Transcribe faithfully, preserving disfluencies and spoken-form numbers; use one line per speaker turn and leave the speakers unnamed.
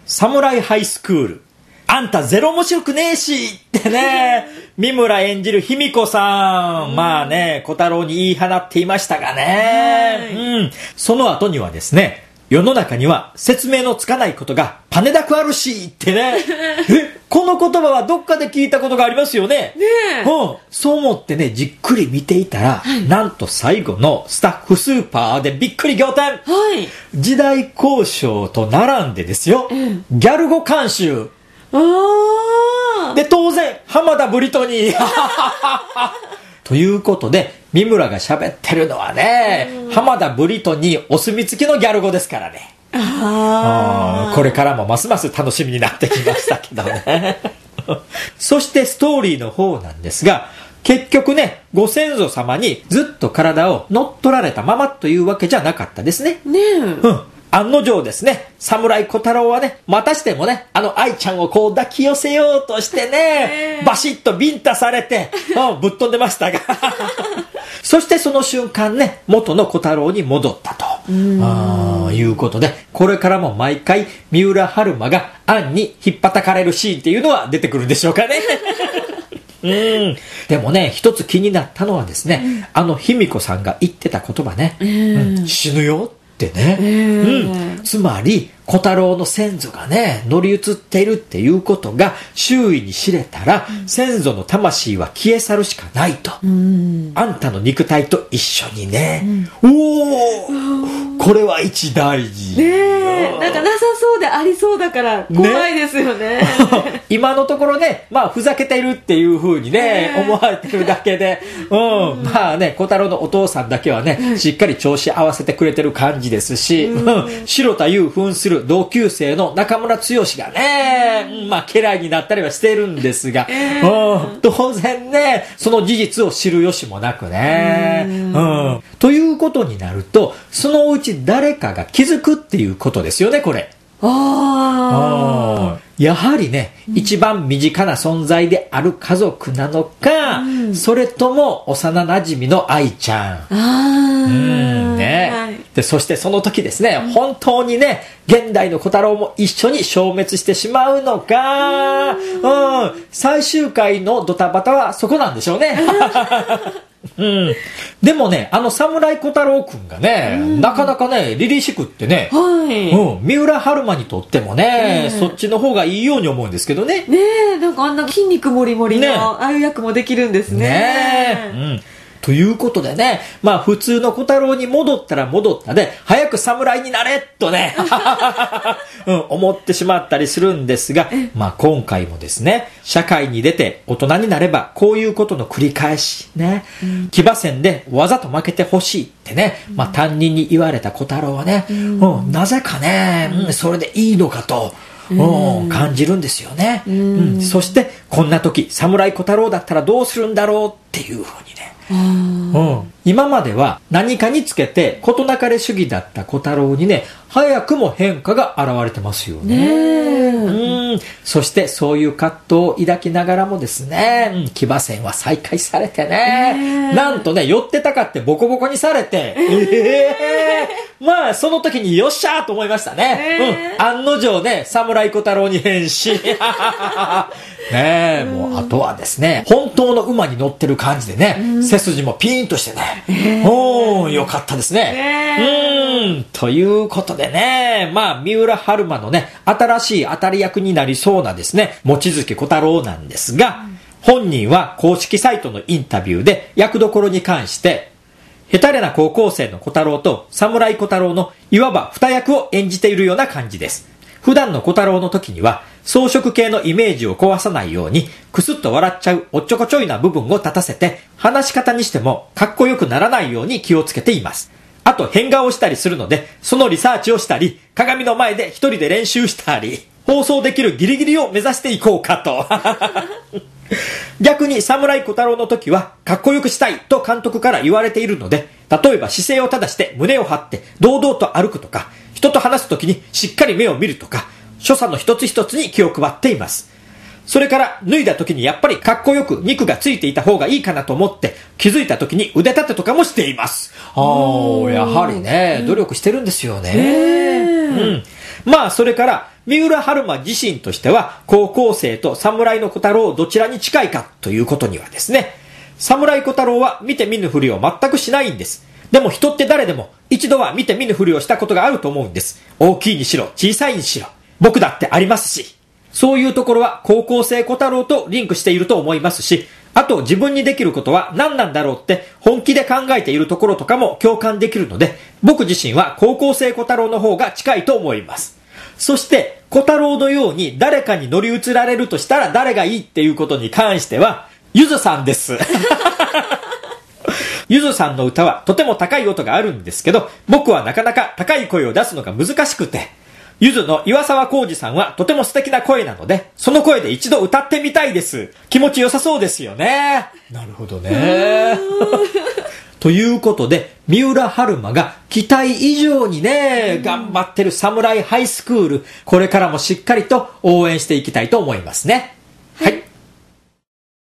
サムライハイスクール。あんたゼロ面白くねえしってね、三村演じる卑弥呼さん、うん、まあね、小太郎に言い放っていましたがね、うん、その後にはですね、世の中には説明のつかないことがパネだくあるしってねえ、この言葉はどっかで聞いたことがありますよね。
ねえ、
うん、そう思ってね、じっくり見ていたら、はい、なんと最後のスタッフスーパーでびっくり仰天、はい、時代交渉と並んでですよ、うん、ギャル語監修で、当然浜田ブリトニーということで、三村が喋ってるのはね、浜田ブリトニーお墨付きのギャル語ですからね。ああ、これからもますます楽しみになってきましたけどねそしてストーリーの方なんですが、結局ね、ご先祖様にずっと体を乗っ取られたままというわけじゃなかったですね。
ねえ、
うん、案の定ですね、侍小太郎はね、またしてもね、あの愛ちゃんをこう抱き寄せようとしてね、バシッとビンタされて、うん、ぶっ飛んでましたがそしてその瞬間ね、元の小太郎に戻ったとあいうことで、これからも毎回三浦春馬が杏に引っ叩かれるシーンっていうのは出てくるんでしょうかねうん、でもね、一つ気になったのはですね、うん、あの卑弥呼さんが言ってた言葉ね、うんうん、死ぬよってね、うん、つまり小太郎の先祖がね乗り移っているっていうことが周囲に知れたら、うん、先祖の魂は消え去るしかないと、うん、あんたの肉体と一緒にね、うん、おお、これは一大事
ねえ、なんかなさそうでありそうだから怖いですよね、
ね今のところね、まあふざけているっていう風にね、思われてるだけで、うん、まあね、小太郎のお父さんだけはね、うん、しっかり調子合わせてくれてる感じですし、うん、白田優扮する同級生の中村剛がね、うん、まあ家来になったりはしているんですが、えーうん、当然ね、その事実を知る由もなくね、うんうん、ということになると、そのうち誰かが気づくっていうことですよね、これ。ああ、やはりね、うん、一番身近な存在である家族なのか、うん、それとも幼馴染の愛ちゃん。あうんね、はい、でそしてその時ですね、うん、本当にね、現代の小太郎も一緒に消滅してしまうのか、うん、うん、最終回のドタバタはそこなんでしょうねうん、でもね、あの侍小太郎くんがね、うん、なかなかね凛々しくってね、はい、うん、三浦春馬にとってもね、そっちの方がいいように思うんですけどね。
ねえ、なんかあんな筋肉もりもりの、ね、ああいう役もできるんですね。
ねえ、うん、ということでね、まあ普通の小太郎に戻ったら戻ったで、早く侍になれとね、うん、思ってしまったりするんですが、まあ今回もですね、社会に出て大人になればこういうことの繰り返しね、うん、騎馬戦でわざと負けてほしいってね、まあ担任に言われた小太郎はね、うんうん、なぜかね、うん、それでいいのかと、うん、感じるんですよね、うんうん、そしてこんな時侍小太郎だったらどうするんだろうっていうふうにね、うん、今までは何かにつけて事なかれ主義だった小太郎にね、早くも変化が現れてますよね。ね、うん、そしてそういう葛藤を抱きながらもですね、うん、騎馬戦は再開されてね、なんとね、寄ってたかってボコボコにされて、えーえー、まあその時によっしゃーと思いましたね、うん、案の定ね、侍小太郎に変身ねえ、もうあとはですね、本当の馬に乗ってる感じでね、うん、背筋もピーンとしてね、えー、おー、よかったですね、えー、うん、ということでね、まあ三浦春馬のね、新しい当たり役になりそうなですね、望月小太郎なんですが、うん、本人は公式サイトのインタビューで役どころに関してヘタレな高校生の小太郎と侍小太郎のいわば二役を演じているような感じです。普段の小太郎の時には装飾系のイメージを壊さないようにクスッと笑っちゃうおっちょこちょいな部分を立たせて、話し方にしてもかっこよくならないように気をつけています。あと変顔をしたりするので、そのリサーチをしたり、鏡の前で一人で練習したり、放送できるギリギリを目指していこうかと逆に侍小太郎の時はかっこよくしたいと監督から言われているので、例えば姿勢を正して胸を張って堂々と歩くとか、人と話す時にしっかり目を見るとか、所作の一つ一つに気を配っています。それから脱いだ時にやっぱりかっこよく肉がついていた方がいいかなと思って、気づいた時に腕立てとかもしています。ああ、やはりね、努力してるんですよね。うん。 まあそれから三浦春馬自身としては高校生と侍の小太郎どちらに近いかということにはですね、侍小太郎は見て見ぬふりを全くしないんです。でも人って誰でも一度は見て見ぬふりをしたことがあると思うんです。大きいにしろ小さいにしろ、僕だってありますし、そういうところは高校生小太郎とリンクしていると思いますし、あと自分にできることは何なんだろうって本気で考えているところとかも共感できるので、僕自身は高校生小太郎の方が近いと思います。そして小太郎のように誰かに乗り移られるとしたら誰がいいっていうことに関してはゆずさんですゆずさんの歌はとても高い音があるんですけど、僕はなかなか高い声を出すのが難しくて、ゆずの岩沢浩二さんはとても素敵な声なので、その声で一度歌ってみたいです。気持ちよさそうですよね。なるほどね。ということで、三浦春馬が期待以上にね、頑張ってるサムライハイスクール、これからもしっかりと応援していきたいと思いますね。